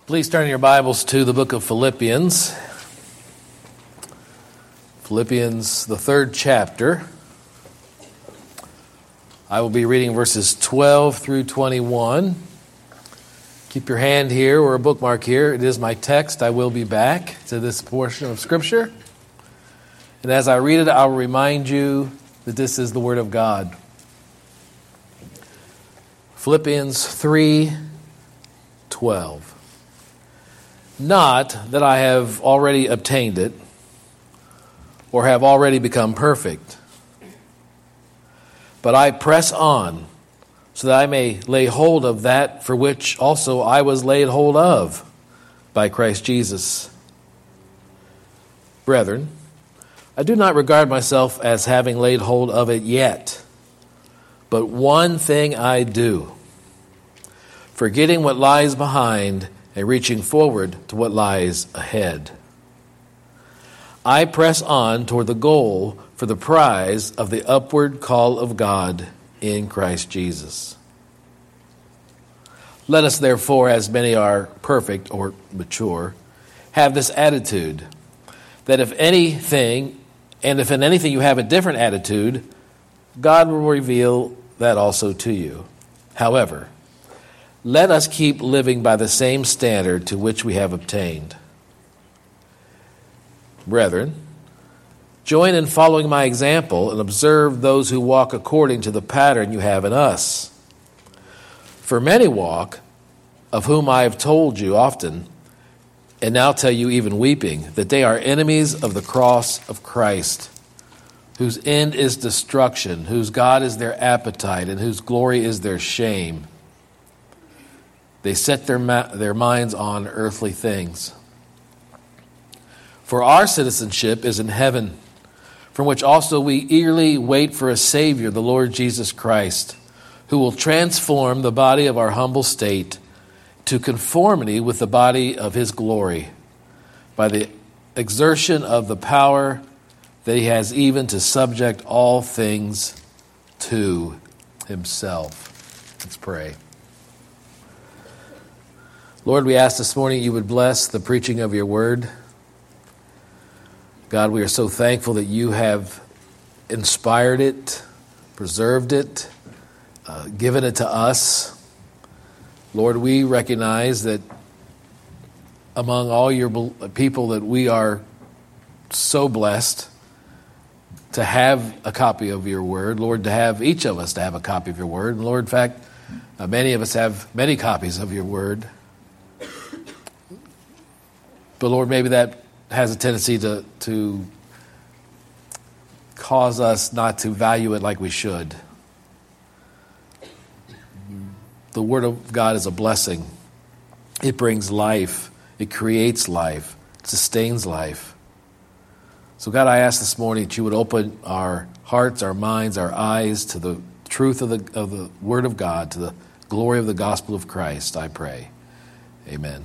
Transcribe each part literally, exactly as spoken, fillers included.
Please turn your Bibles to the book of Philippians. Philippians, the third chapter. I will be reading verses twelve through twenty-one. Keep your hand here or a bookmark here. It is my text. I will be back to this portion of Scripture. And as I read it, I will remind you that this is the Word of God. Philippians three twelve. Not that I have already obtained it or have already become perfect, but I press on so that I may lay hold of that for which also I was laid hold of by Christ Jesus. Brethren, I do not regard myself as having laid hold of it yet, but one thing I do, forgetting what lies behind and reaching forward to what lies ahead. I press on toward the goal for the prize of the upward call of God in Christ Jesus. Let us therefore, as many are perfect or mature, have this attitude, that if anything, and if in anything you have a different attitude, God will reveal that also to you. However, let us keep living by the same standard to which we have obtained. Brethren, join in following my example and observe those who walk according to the pattern you have in us. For many walk, of whom I have told you often, and now tell you even weeping, that they are enemies of the cross of Christ, whose end is destruction, whose God is their appetite, and whose glory is their shame. They set their ma- their minds on earthly things. For our citizenship is in heaven, from which also we eagerly wait for a Savior, the Lord Jesus Christ, who will transform the body of our humble state to conformity with the body of his glory, by the exertion of the power that he has even to subject all things to himself. Let's pray. Lord, we ask this morning you would bless the preaching of your word. God, we are so thankful that you have inspired it, preserved it, uh, given it to us. Lord, we recognize that among all your people that we are so blessed to have a copy of your word. Lord, to have each of us to have a copy of your word. And Lord, in fact, uh, many of us have many copies of your word. But Lord, maybe that has a tendency to, to cause us not to value it like we should. The Word of God is a blessing. It brings life. It creates life. It sustains life. So God, I ask this morning that you would open our hearts, our minds, our eyes to the truth of the, of the Word of God, to the glory of the gospel of Christ, I pray. Amen.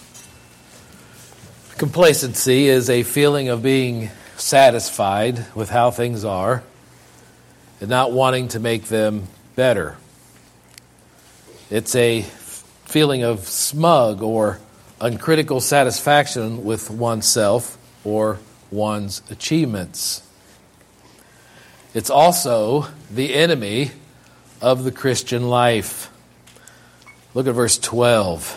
Complacency is a feeling of being satisfied with how things are and not wanting to make them better. It's a feeling of smug or uncritical satisfaction with oneself or one's achievements. It's also the enemy of the Christian life. Look at verse twelve.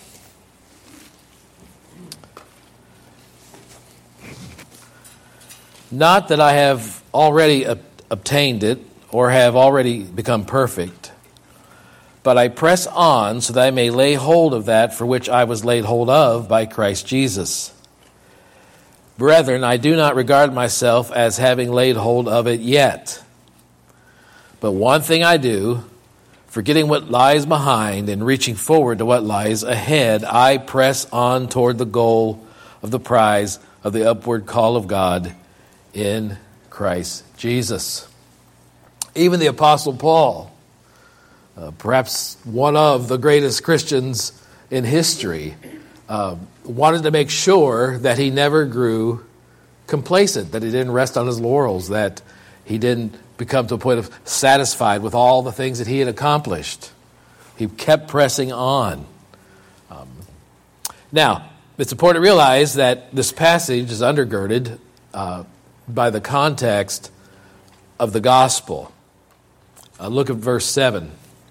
Not that I have already obtained it or have already become perfect, but I press on so that I may lay hold of that for which I was laid hold of by Christ Jesus. Brethren, I do not regard myself as having laid hold of it yet. But one thing I do, forgetting what lies behind and reaching forward to what lies ahead, I press on toward the goal of the prize of the upward call of God in Christ Jesus. Even the Apostle Paul, uh, perhaps one of the greatest Christians in history, uh, wanted to make sure that he never grew complacent, that he didn't rest on his laurels, that he didn't become to a point of satisfied with all the things that he had accomplished. He kept pressing on. Um, Now, it's important to realize that this passage is undergirded uh, by the context of the gospel. Uh, look at verse seven.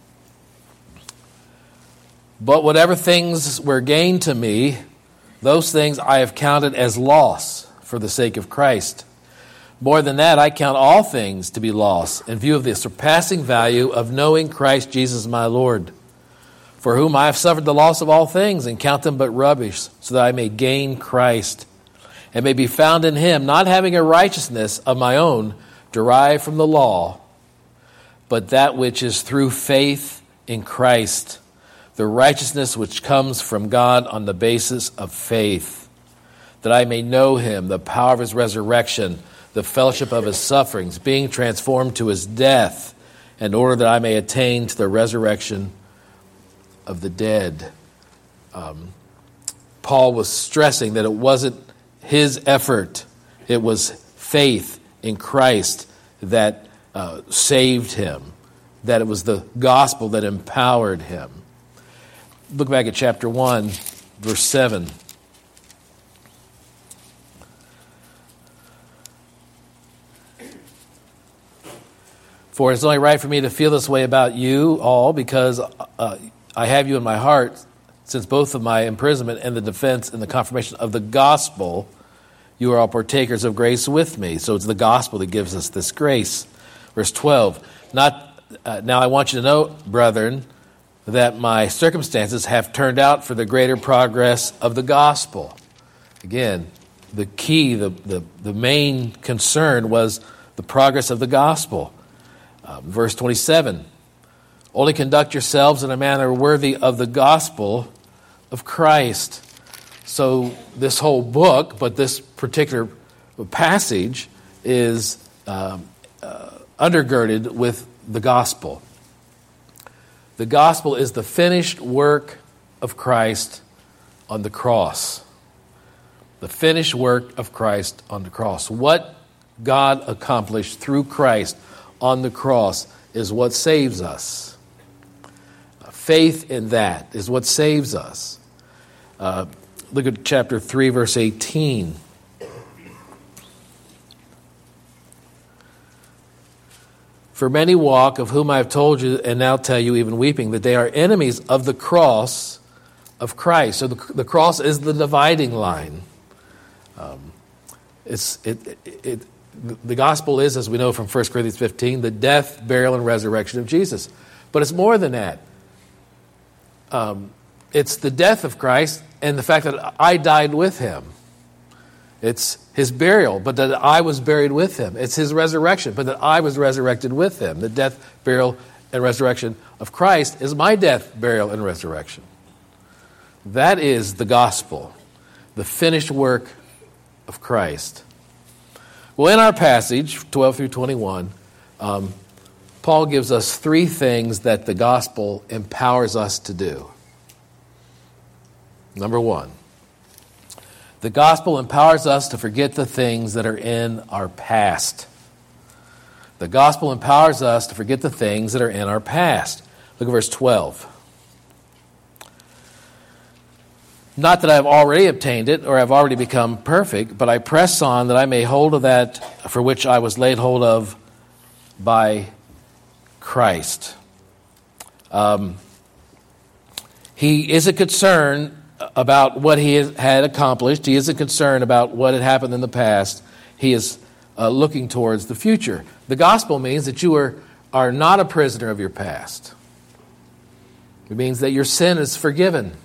But whatever things were gained to me, those things I have counted as loss for the sake of Christ. More than that, I count all things to be loss in view of the surpassing value of knowing Christ Jesus my Lord, for whom I have suffered the loss of all things and count them but rubbish, so that I may gain Christ and may be found in him, not having a righteousness of my own derived from the law, but that which is through faith in Christ, the righteousness which comes from God on the basis of faith, that I may know him, the power of his resurrection, the fellowship of his sufferings, being transformed to his death, in order that I may attain to the resurrection of the dead. Um, Paul was stressing that it wasn't his effort, it was faith in Christ that uh, saved him, that it was the gospel that empowered him. Look back at chapter one, verse seven. For it's only right for me to feel this way about you all, because uh, I have you in my heart, since both of my imprisonment and the defense and the confirmation of the gospel, you are all partakers of grace with me. So it's the gospel that gives us this grace. Verse twelve. Not uh, now I want you to know, brethren, that my circumstances have turned out for the greater progress of the gospel. Again, the key, the, the, the main concern was the progress of the gospel. Uh, verse twenty-seven, only conduct yourselves in a manner worthy of the gospel of Christ. So this whole book, but this particular passage is um, uh, undergirded with the gospel. The gospel is the finished work of Christ on the cross. The finished work of Christ on the cross. What God accomplished through Christ on the cross is what saves us. Faith in that is what saves us. Uh, look at chapter three, verse eighteen. For many walk, of whom I have told you, and now tell you, even weeping, that they are enemies of the cross of Christ. So the, the cross is the dividing line. Um, it's it, it, it The gospel is, as we know from First Corinthians fifteen, the death, burial, and resurrection of Jesus. But it's more than that. Um, it's the death of Christ and the fact that I died with him. It's his burial, but that I was buried with him. It's his resurrection, but that I was resurrected with him. The death, burial, and resurrection of Christ is my death, burial, and resurrection. That is the gospel, the finished work of Christ. Well, in our passage, twelve through twenty-one, um, Paul gives us three things that the gospel empowers us to do. Number one, the gospel empowers us to forget the things that are in our past. The gospel empowers us to forget the things that are in our past. Look at verse twelve. Not that I have already obtained it or have already become perfect, but I press on that I may hold of that for which I was laid hold of by Christ. Um, he isn't concerned about what he had accomplished. He isn't concerned about what had happened in the past. He is uh, looking towards the future. The gospel means that you are, are not a prisoner of your past. It means that your sin is forgiven.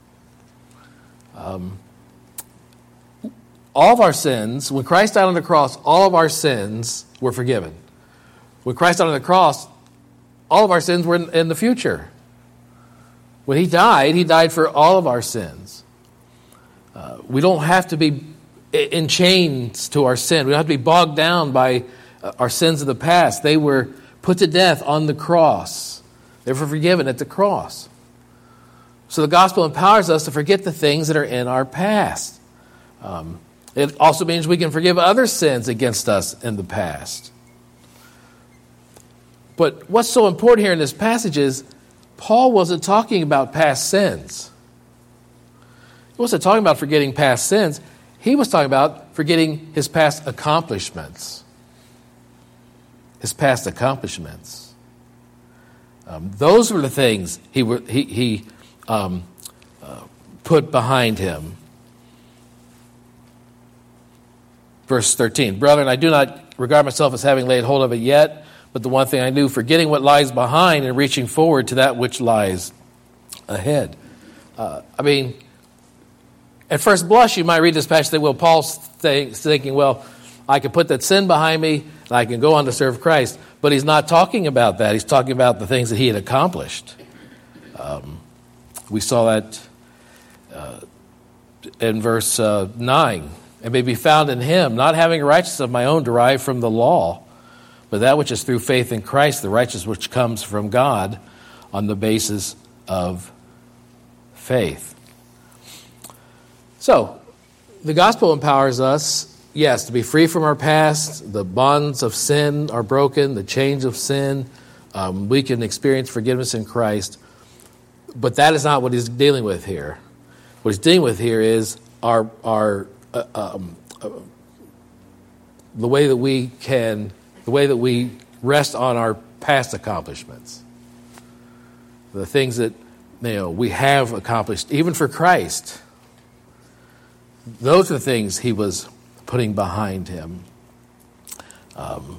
Um, all of our sins, when Christ died on the cross, all of our sins were forgiven. When Christ died on the cross, all of our sins were in, in the future. When he died, he died for all of our sins. Uh, we don't have to be in chains to our sin. We don't have to be bogged down by our sins of the past. They were put to death on the cross. They were forgiven at the cross. So the gospel empowers us to forget the things that are in our past. Um, it also means we can forgive other sins against us in the past. But what's so important here in this passage is Paul wasn't talking about past sins. He wasn't talking about forgetting past sins. He was talking about forgetting his past accomplishments. His past accomplishments. Um, those were the things he were, he, he um, uh, put behind him. Verse thirteen, brethren, I do not regard myself as having laid hold of it yet, but the one thing I do, forgetting what lies behind and reaching forward to that which lies ahead. Uh, I mean, at first blush, you might read this passage and say, well, Paul's th- thinking, well, I can put that sin behind me and I can go on to serve Christ. But he's not talking about that. He's talking about the things that he had accomplished. Um, we saw that uh, in verse uh, nine. It may be found in him, not having a righteousness of my own derived from the law, but that which is through faith in Christ, the righteousness which comes from God on the basis of faith. So, the gospel empowers us, yes, to be free from our past. The bonds of sin are broken, the chains of sin. Um, we can experience forgiveness in Christ. But that is not what he's dealing with here. What he's dealing with here is our our uh, um, uh, the way that we can, the way that we rest on our past accomplishments, the things that you know we have accomplished, even for Christ. Those are the things he was putting behind him. Um,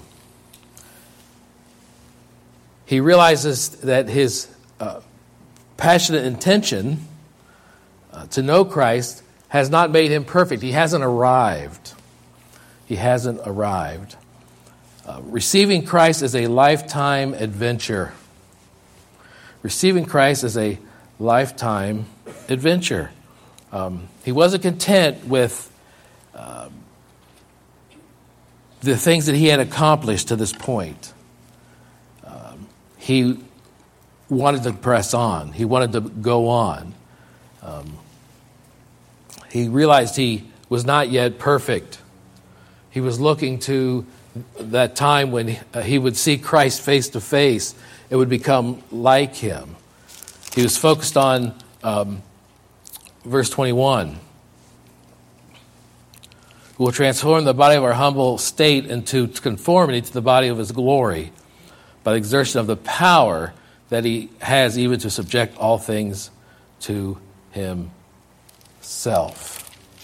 he realizes that his uh, passionate intention uh, to know Christ has not made him perfect. He hasn't arrived. He hasn't arrived. Uh, receiving Christ is a lifetime adventure. Receiving Christ is a lifetime adventure. Um, he wasn't content with uh, the things that he had accomplished to this point. Um, he wanted to press on. He wanted to go on. Um, he realized he was not yet perfect. He was looking to that time when he, uh, he would see Christ face to face. It would become like him. He was focused on um, verse twenty-one. Who will transform the body of our humble state into conformity to the body of his glory by the exertion of the power that he has even to subject all things to himself.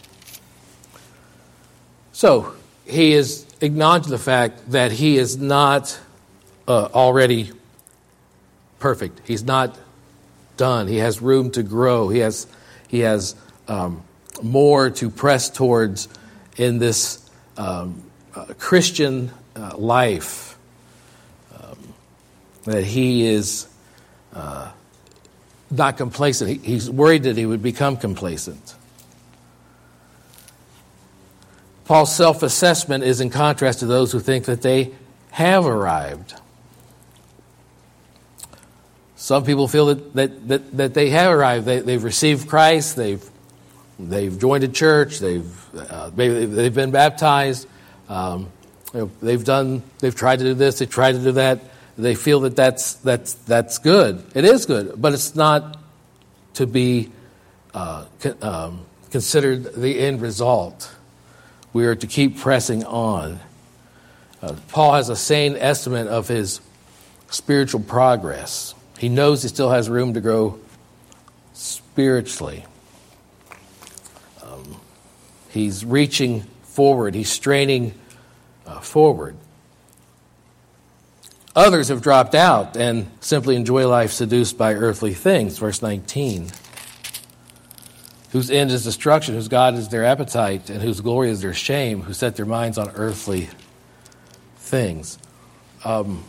So, he is acknowledging the fact that he is not uh, already perfect. He's not done. He has room to grow. He has he has um, more to press towards in this um, uh, Christian uh, life. Um, that he is uh, not complacent. He, he's worried that he would become complacent. Paul's self-assessment is in contrast to those who think that they have arrived. Some people feel that that, that, that they have arrived. They, they've received Christ. They've they've joined a church. They've uh, maybe they've been baptized. Um, you know, they've done. They've tried to do this. They tried to do that. They feel that that's that's that's good. It is good, but it's not to be uh, con- um, considered the end result. We are to keep pressing on. Uh, Paul has a sane estimate of his spiritual progress. He knows he still has room to grow spiritually. Um, he's reaching forward. He's straining uh, forward. Others have dropped out and simply enjoy life seduced by earthly things. Verse nineteen. Whose end is destruction, whose God is their appetite, and whose glory is their shame, who set their minds on earthly things. Um,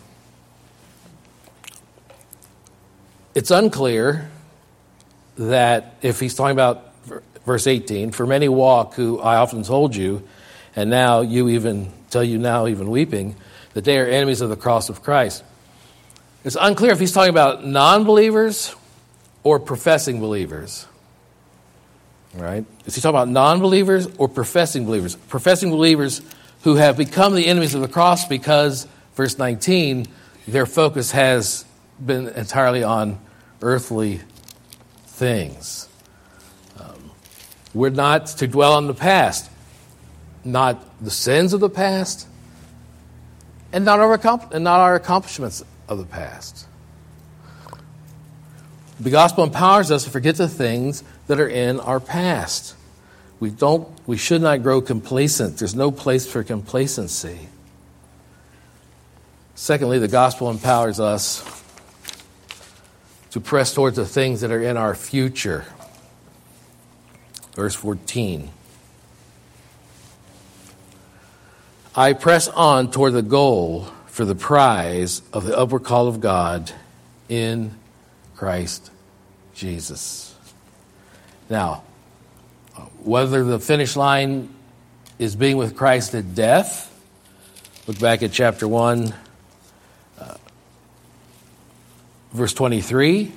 it's unclear that if he's talking about verse eighteen, for many walk who I often told you, and now you even tell you now even weeping, that they are enemies of the cross of Christ. It's unclear if he's talking about non-believers or professing believers. Right? Is he talking about non-believers or professing believers? Professing believers who have become the enemies of the cross because, verse nineteen, their focus has been entirely on earthly things. Um, We're not to dwell on the past, not the sins of the past, and not our, and not our accomplishments of the past. The gospel empowers us to forget the things that are in our past. We don't. We should not grow complacent. There's no place for complacency. Secondly, the gospel empowers us to press towards the things that are in our future. Verse fourteen. I press on toward the goal for the prize of the upward call of God in Christ Jesus. Now, whether the finish line is being with Christ at death, look back at chapter one, uh, verse twenty-three.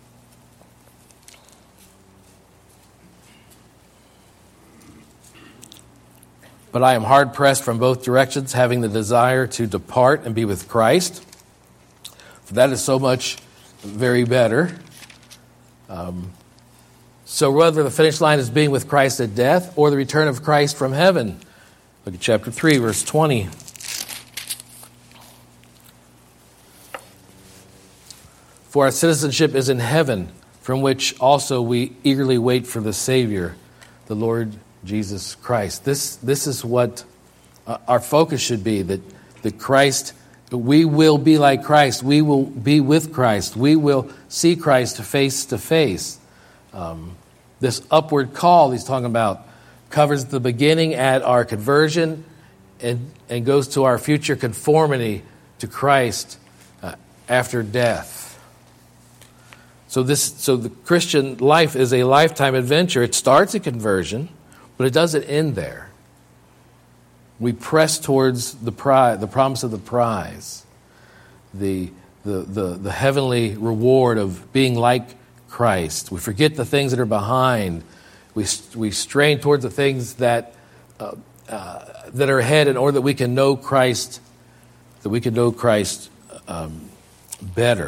But I am hard-pressed from both directions, having the desire to depart and be with Christ. For that is so much very better. Um, so whether the finish line is being with Christ at death or the return of Christ from heaven. Look at chapter three, verse twenty. For our citizenship is in heaven, from which also we eagerly wait for the Savior, the Lord Jesus Christ. This this is what uh, our focus should be, that, that Christ, we will be like Christ. We will be with Christ. We will see Christ face to face. Um, this upward call he's talking about covers the beginning at our conversion and, and goes to our future conformity to Christ uh, after death. So this so the Christian life is a lifetime adventure. It starts at conversion, but it doesn't end there. We press towards the prize, the promise of the prize, the, the, the, the heavenly reward of being like Christ. We forget the things that are behind. We, we strain towards the things that, uh, uh, that are ahead in order that we can know Christ, that we can know Christ um, better.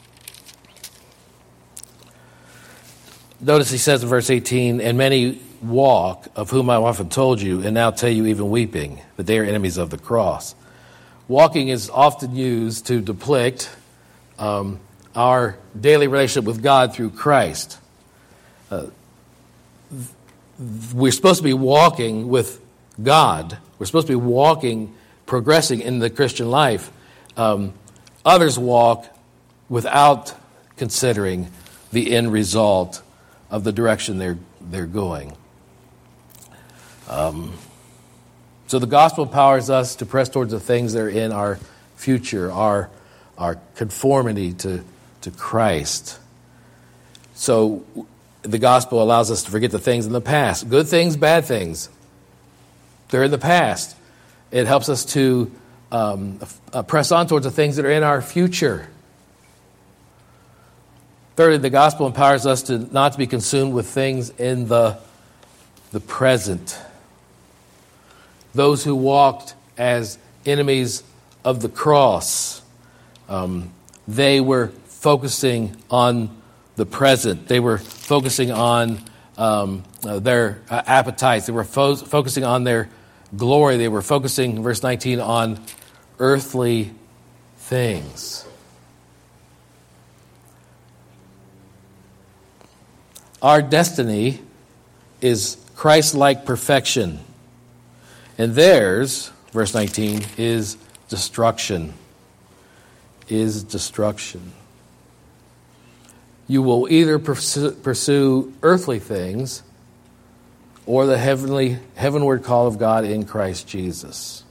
Notice he says in verse eighteen, and many walk, of whom I have often told you, and now tell you even weeping, that they are enemies of the cross. Walking is often used to depict um, our daily relationship with God through Christ. Uh, we're supposed to be walking with God. We're supposed to be walking, progressing in the Christian life. Um, others walk without considering the end result of the direction they're they're going. Um, so the gospel empowers us to press towards the things that are in our future, our our conformity to, to Christ. So the gospel allows us to forget the things in the past. Good things, bad things. They're in the past. It helps us to um, uh, press on towards the things that are in our future. Thirdly, the gospel empowers us to not to be consumed with things in the, the present. Those who walked as enemies of the cross, um, they were focusing on the present. They were focusing on um, uh, their uh, appetites. They were fo- focusing on their glory. They were focusing, verse nineteen, on earthly things. Our destiny is Christ-like perfection. And theirs, verse nineteen, is destruction. Is destruction. You will either pursue, pursue earthly things or the heavenly, heavenward call of God in Christ Jesus.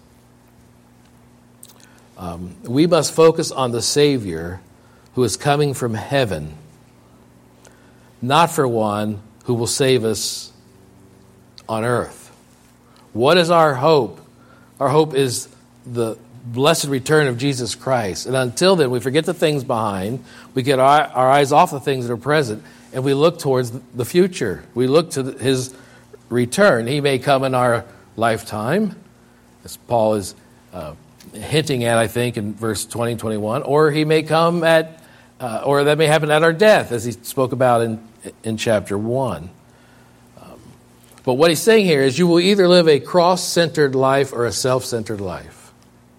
Um, we must focus on the Savior who is coming from heaven, not for one who will save us on earth. What is our hope? Our hope is the blessed return of Jesus Christ. And until then, we forget the things behind. We get our, our eyes off the things that are present, and we look towards the future. We look to his return. He may come in our lifetime, as Paul is uh, hinting at, I think, in verse twenty and twenty-one, or he may come at, uh, or that may happen at our death, as he spoke about in, in chapter one. Um, But what he's saying here is you will either live a cross-centered life or a self-centered life.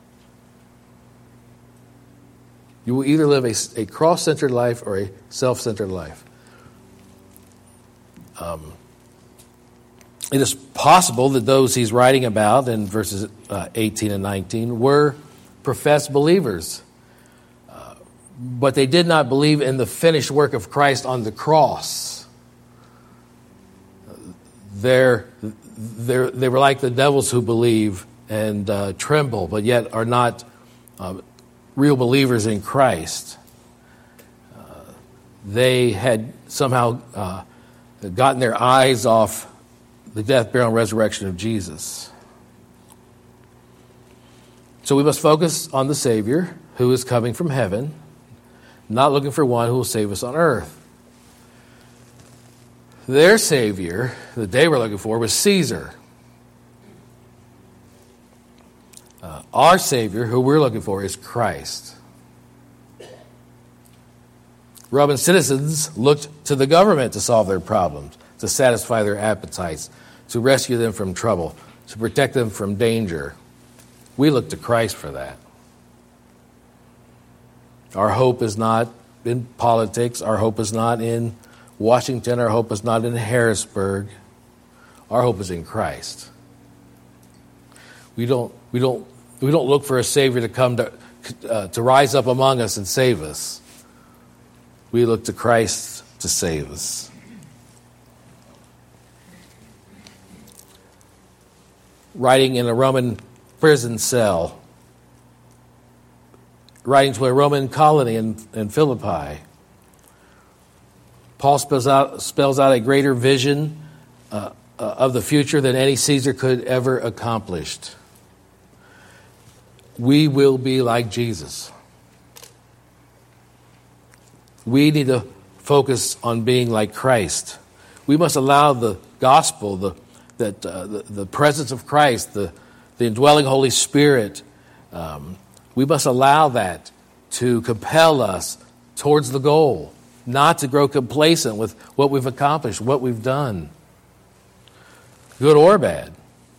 You will either live a, a cross-centered life or a self-centered life. Um, it is possible that those he's writing about in verses uh, eighteen and nineteen were professed believers, uh, but they did not believe in the finished work of Christ on the cross. They're, they're, they were like the devils who believe and uh, tremble, but yet are not uh, real believers in Christ. Uh, they had somehow uh, gotten their eyes off the death, burial, and resurrection of Jesus. So we must focus on the Savior who is coming from heaven, not looking for one who will save us on earth. Their Savior that they were looking for was Caesar. Uh, our Savior, who we're looking for, is Christ. Roman citizens looked to the government to solve their problems, to satisfy their appetites, to rescue them from trouble, to protect them from danger. We look to Christ for that. Our hope is not in politics. Our hope is not in Washington. Our hope is not in Harrisburg. Our hope is in Christ. We don't, we don't, we don't look for a Savior to come to, uh, to rise up among us and save us. We look to Christ to save us. Writing in a Roman prison cell, writing to a Roman colony in, in Philippi, Paul spells out, spells out a greater vision uh, uh, of the future than any Caesar could ever accomplish. We will be like Jesus. We need to focus on being like Christ. We must allow the gospel, the that uh, the, the presence of Christ, the, the indwelling Holy Spirit, um, we must allow that to compel us towards the goal, not to grow complacent with what we've accomplished, what we've done, good or bad.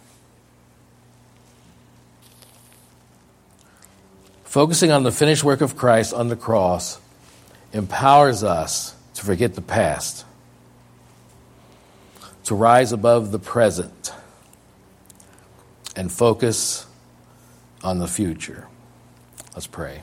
Focusing on the finished work of Christ on the cross empowers us to forget the past, to rise above the present, and focus on the future. Let's pray.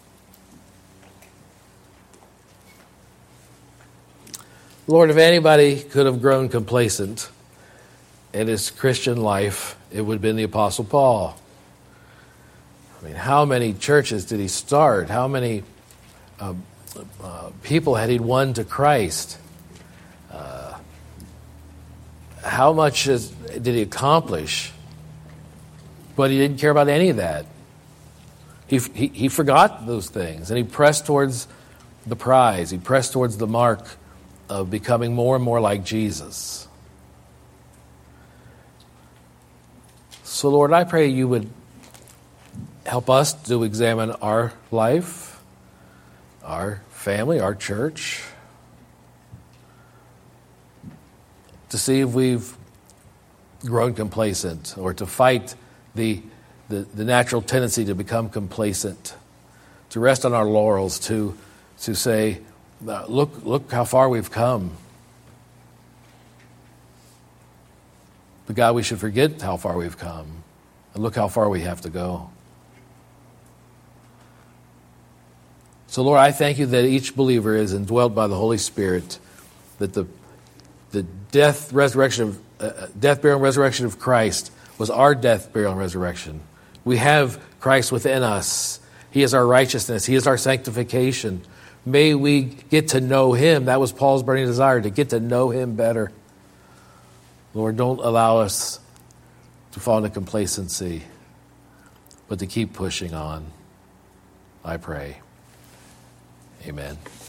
Lord, if anybody could have grown complacent in his Christian life, it would have been the Apostle Paul. I mean, how many churches did he start? How many uh, uh, people had he won to Christ? Uh, how much is, did he accomplish? But he didn't care about any of that. He, he, he forgot those things, and he pressed towards the prize. He pressed towards the mark of becoming more and more like Jesus. So, Lord, I pray you would help us to examine our life, our family, our church, to see if we've grown complacent, or to fight the, the, the natural tendency to become complacent, to rest on our laurels, to, to say, look, look how far we've come. But God, we should forget how far we've come, and look how far we have to go. So, Lord, I thank you that each believer is indwelt by the Holy Spirit, that the the death, resurrection of uh, death, burial, and resurrection of Christ was our death, burial, and resurrection. We have Christ within us. He is our righteousness. He is our sanctification. May we get to know him. That was Paul's burning desire, to get to know him better. Lord, don't allow us to fall into complacency, but to keep pushing on. I pray. Amen.